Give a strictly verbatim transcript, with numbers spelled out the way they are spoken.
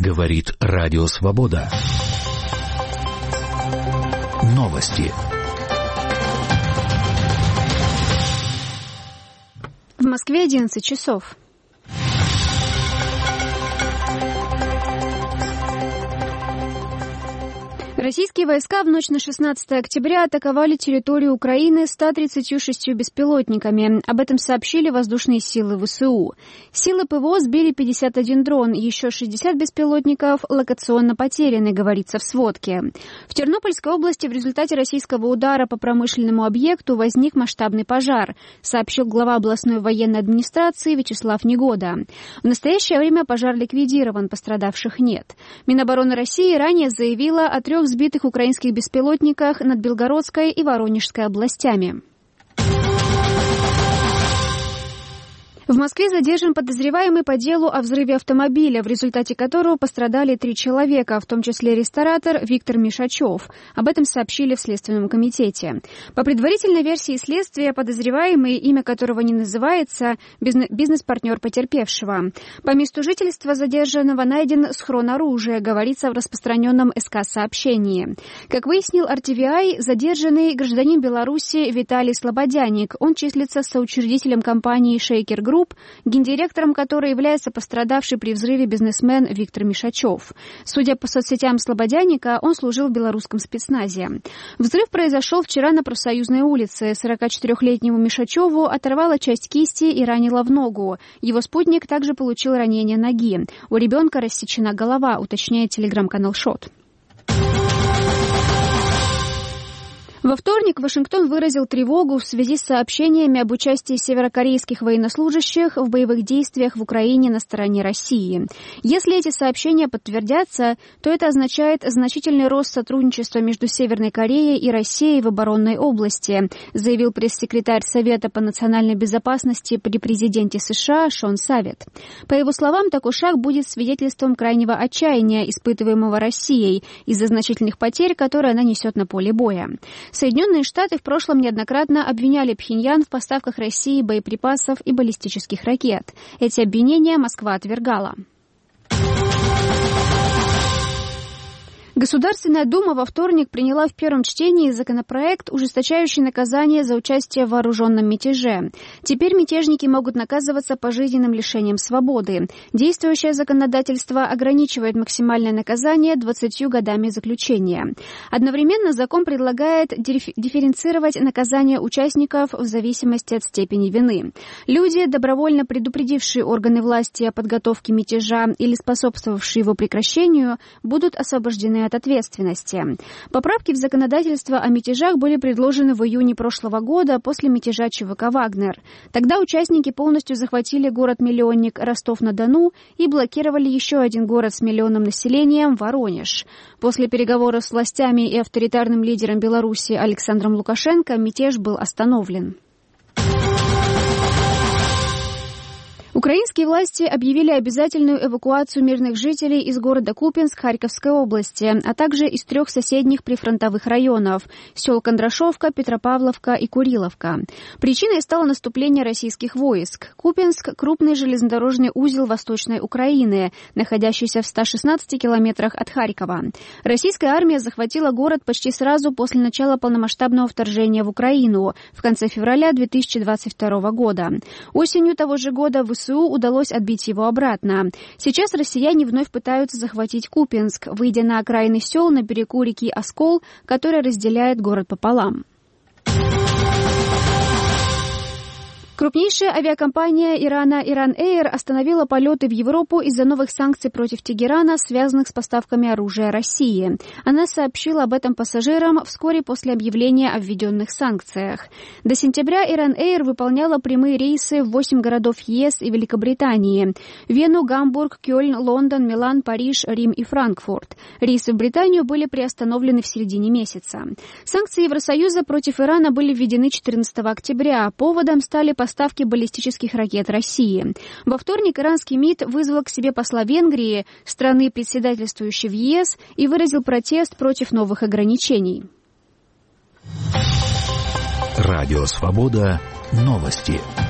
Говорит Радио Свобода. Новости. В Москве одиннадцать часов. Российские войска в ночь на шестнадцатое октября атаковали территорию Украины ста тридцатью шестью беспилотниками. Об этом сообщили воздушные силы ВСУ. Силы ПВО сбили пятьдесят один дрон, еще шестьдесят беспилотников локационно потеряны, говорится в сводке. В Тернопольской области в результате российского удара по промышленному объекту возник масштабный пожар, сообщил глава областной военной администрации Вячеслав Негода. В настоящее время пожар ликвидирован, пострадавших нет. Минобороны России ранее заявила о трех сбитых украинских беспилотниках над Белгородской и Воронежской областями. В Москве задержан подозреваемый по делу о взрыве автомобиля, в результате которого пострадали три человека, в том числе ресторатор Виктор Мишачев. Об этом сообщили в Следственном комитете. По предварительной версии следствия, подозреваемый, имя которого не называется, бизнес-партнер потерпевшего. По месту жительства задержанного найден схрон оружия, говорится в распространенном СК-сообщении. Как выяснил эр ти ви ай, задержанный гражданин Беларуси Виталий Слободяник. Он числится соучредителем компании «Шейкер Групп», гендиректором которой является пострадавший при взрыве бизнесмен Виктор Мишачев. Судя по соцсетям Слободяника, он служил в белорусском спецназе. Взрыв произошел вчера на Профсоюзной улице. сорокачетырёхлетнему Мишачеву оторвала часть кисти и ранила в ногу. Его спутник также получил ранение ноги. У ребенка рассечена голова, уточняет телеграм-канал «Шот». Во вторник Вашингтон выразил тревогу в связи с сообщениями об участии северокорейских военнослужащих в боевых действиях в Украине на стороне России. Если эти сообщения подтвердятся, то это означает значительный рост сотрудничества между Северной Кореей и Россией в оборонной области, заявил пресс-секретарь Совета по национальной безопасности при президенте США Шон Савет. По его словам, такой шаг будет свидетельством крайнего отчаяния, испытываемого Россией, из-за значительных потерь, которые она несет на поле боя. Соединенные Штаты в прошлом неоднократно обвиняли Пхеньян в поставках России боеприпасов и баллистических ракет. Эти обвинения Москва отвергала. Государственная Дума во вторник приняла в первом чтении законопроект, ужесточающий наказание за участие в вооруженном мятеже. Теперь мятежники могут наказываться пожизненным лишением свободы. Действующее законодательство ограничивает максимальное наказание двадцатью годами заключения. Одновременно закон предлагает дифференцировать наказание участников в зависимости от степени вины. Люди, добровольно предупредившие органы власти о подготовке мятежа или способствовавшие его прекращению, будут освобождены от ответственности. Поправки в законодательство о мятежах были предложены в июне прошлого года после мятежа ЧВК «Вагнер». Тогда участники полностью захватили город-миллионник Ростов-на-Дону и блокировали еще один город с миллионным населением – Воронеж. После переговоров с властями и авторитарным лидером Беларуси Александром Лукашенко мятеж был остановлен. Украинские власти объявили обязательную эвакуацию мирных жителей из города Купянск Харьковской области, а также из трех соседних прифронтовых районов – сел Кондрашовка, Петропавловка и Куриловка. Причиной стало наступление российских войск. Купянск – крупный железнодорожный узел Восточной Украины, находящийся в ста шестнадцати километрах от Харькова. Российская армия захватила город почти сразу после начала полномасштабного вторжения в Украину в конце февраля две тысячи двадцать второго года. Осенью того же года в ВСУ удалось отбить его обратно. Сейчас россияне вновь пытаются захватить Купянск, выйдя на окраины сел на берегу реки Оскол, которая разделяет город пополам. Крупнейшая авиакомпания Ирана Iran Air остановила полеты в Европу из-за новых санкций против Тегерана, связанных с поставками оружия России. Она сообщила об этом пассажирам вскоре после объявления о введенных санкциях. До сентября Iran Air выполняла прямые рейсы в восемь городов ЕС и Великобритании – Вену, Гамбург, Кёльн, Лондон, Милан, Париж, Рим и Франкфурт. Рейсы в Британию были приостановлены в середине месяца. Санкции Евросоюза против Ирана были введены четырнадцатого октября. Поводом стали поставки баллистических ракет России. Во вторник иранский МИД вызвал к себе посла Венгрии, страны, председательствующей в ЕС, и выразил протест против новых ограничений. Радио Свобода. Новости.